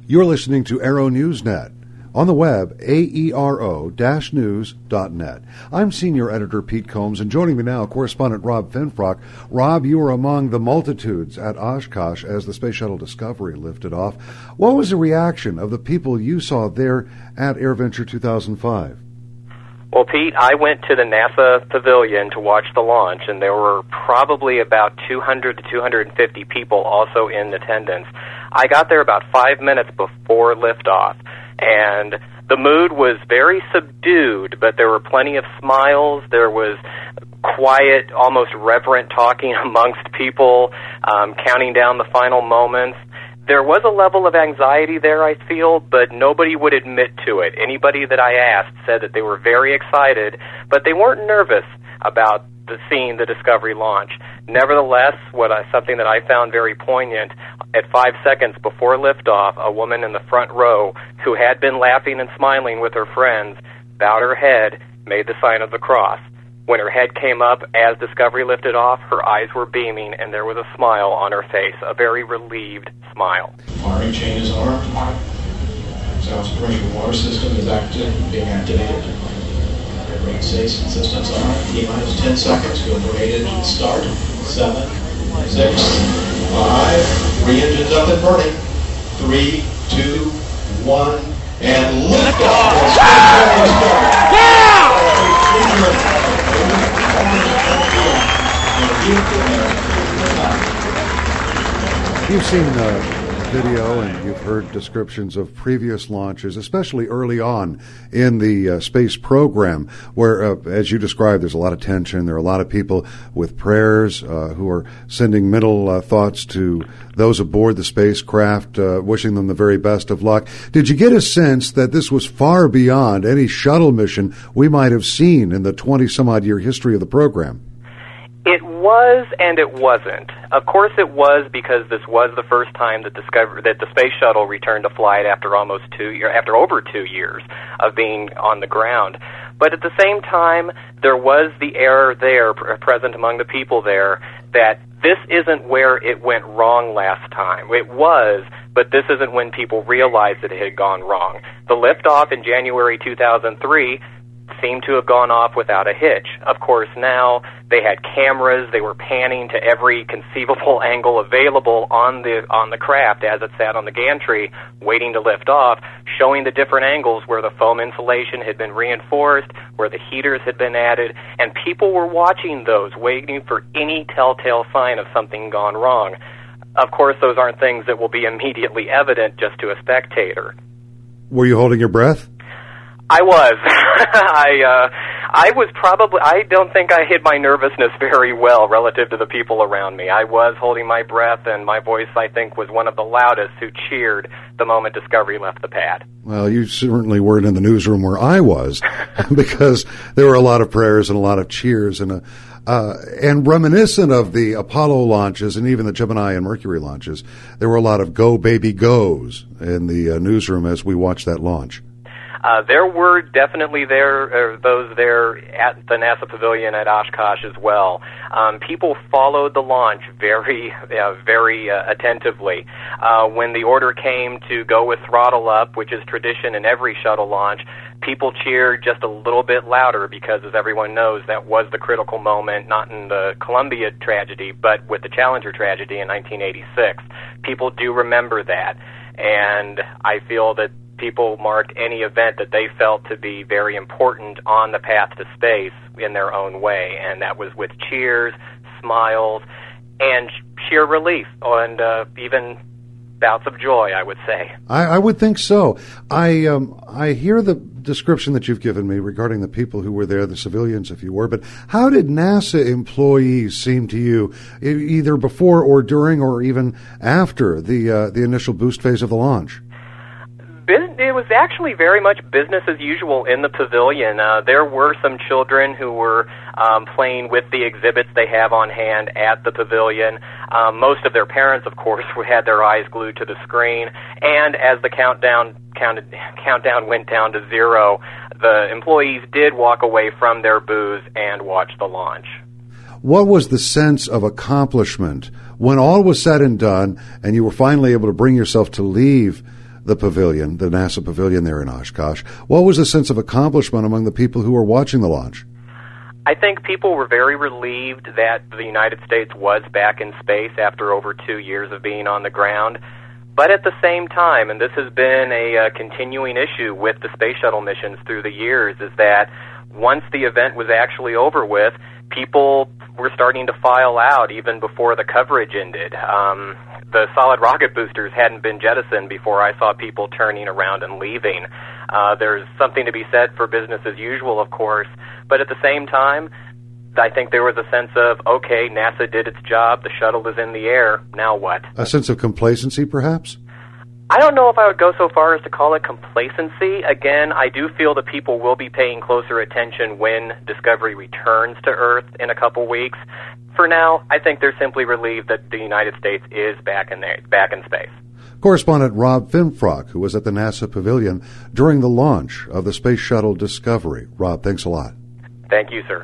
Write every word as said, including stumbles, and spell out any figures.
You're listening to Aero News Net. On the web, A E R O news dot net. I'm Senior Editor Pete Combs, and joining me now, correspondent Rob Finfrock. Rob, you were among the multitudes at Oshkosh as the Space Shuttle Discovery lifted off. What was the reaction of the people you saw there at AirVenture two thousand five? Well, Pete, I went to the NASA Pavilion to watch the launch, and there were probably about two hundred to two hundred fifty people also in attendance. I got there about five minutes before liftoff, and the mood was very subdued, but there were plenty of smiles. There was quiet, almost reverent talking amongst people, um, counting down the final moments. There was a level of anxiety there, I feel, but nobody would admit to it. Anybody that I asked said that they were very excited, but they weren't nervous about the seeing the Discovery launch. Nevertheless, what I, something that I found very poignant, at five seconds before liftoff, a woman in the front row who had been laughing and smiling with her friends bowed her head, made the sign of the cross. When her head came up as Discovery lifted off, her eyes were beaming and there was a smile on her face, a very relieved smile. Firing chain is armed. Exhaust pressure water system is active, being activated. Rate safe systems on. T minus ten seconds. Go for eight engines start. Seven, six, five. Three engines up and burning. Three, two, one, and lift off. You've seen uh, video and you've heard descriptions of previous launches, especially early on in the uh, space program, where, uh, as you described, there's a lot of tension. There are a lot of people with prayers uh, who are sending mental uh, thoughts to those aboard the spacecraft, uh, wishing them the very best of luck. Did you get a sense that this was far beyond any shuttle mission we might have seen in the twenty-some-odd year history of the program? It was and it wasn't. Of course it was, because this was the first time that Discover that the space shuttle returned to flight after almost two year after over two years of being on the ground. But at the same time, there was the error there present among the people there that this isn't where it went wrong last time. It was, but this isn't when people realized that it had gone wrong. The liftoff in January two thousand three seemed to have gone off without a hitch. Of course, now they had cameras. They were panning to every conceivable angle available on the on the craft as it sat on the gantry, waiting to lift off, showing the different angles where the foam insulation had been reinforced, where the heaters had been added, and people were watching those, waiting for any telltale sign of something gone wrong. Of course, those aren't things that will be immediately evident just to a spectator. Were you holding your breath? I was. I uh, I was probably, I don't think I hid my nervousness very well relative to the people around me. I was holding my breath, and my voice, I think, was one of the loudest who cheered the moment Discovery left the pad. Well, you certainly weren't in the newsroom where I was, because there were a lot of prayers and a lot of cheers, and a, uh, and reminiscent of the Apollo launches and even the Gemini and Mercury launches, there were a lot of "Go Baby Goes" in the uh, newsroom as we watched that launch. Uh, there were definitely there uh, those there at the NASA Pavilion at Oshkosh as well. Um, people followed the launch very, uh, very uh, attentively. Uh, when the order came to go with throttle up, which is tradition in every shuttle launch, people cheered just a little bit louder because, as everyone knows, that was the critical moment, not in the Columbia tragedy, but with the Challenger tragedy in nineteen eighty-six. People do remember that, and I feel that people marked any event that they felt to be very important on the path to space in their own way, and that was with cheers, smiles, and sheer relief, and uh, even bouts of joy, I would say. I, I would think so. I um, I hear the description that you've given me regarding the people who were there, the civilians, if you were, but how did NASA employees seem to you, either before or during or even after the uh, the initial boost phase of the launch? It was actually very much business as usual in the pavilion. Uh, there were some children who were um, playing with the exhibits they have on hand at the pavilion. Um, most of their parents, of course, had their eyes glued to the screen. And as the countdown counted, countdown went down to zero, the employees did walk away from their booths and watch the launch. What was the sense of accomplishment when all was said and done and you were finally able to bring yourself to leave the pavilion, the NASA pavilion there in Oshkosh. What was the sense of accomplishment among the people who were watching the launch? I think people were very relieved that the United States was back in space after over two years of being on the ground. But at the same time, and this has been a uh, continuing issue with the space shuttle missions through the years, is that once the event was actually over with, people were starting to file out even before the coverage ended. Um, the solid rocket boosters hadn't been jettisoned before I saw people turning around and leaving. Uh, there's something to be said for business as usual, of course, but at the same time, I think there was a sense of, okay, NASA did its job, the shuttle is in the air, now what? A sense of complacency, perhaps? I don't know if I would go so far as to call it complacency. Again, I do feel that people will be paying closer attention when Discovery returns to Earth in a couple weeks. For now, I think they're simply relieved that the United States is back in there, back in space. Correspondent Rob Finfrock, who was at the NASA Pavilion during the launch of the Space Shuttle Discovery. Rob, thanks a lot. Thank you, sir.